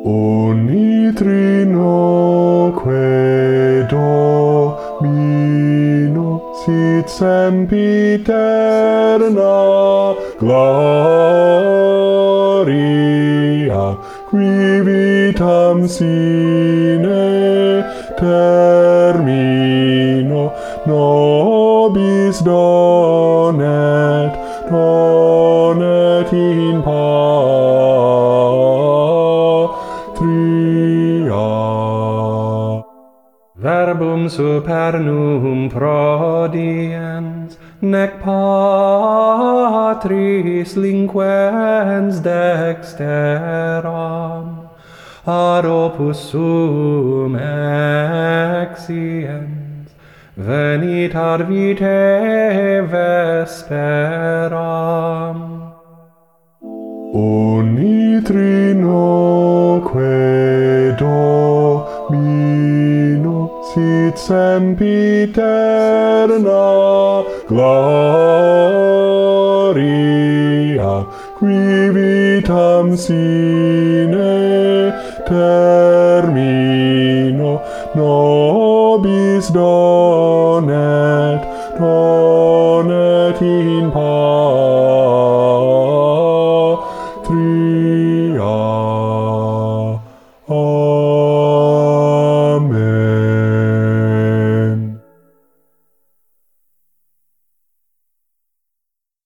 Ogni trinoque Domino sit sempiterna gloria qui vitam sine termino nobis donet in patria. Verbum supernum prodiens, nec patris linquens dexteram, ad opus suum exciens, venit ad vitae vesperam. Ogni trinoque Domino sit sempiterna gloria qui vitam sine termino nobis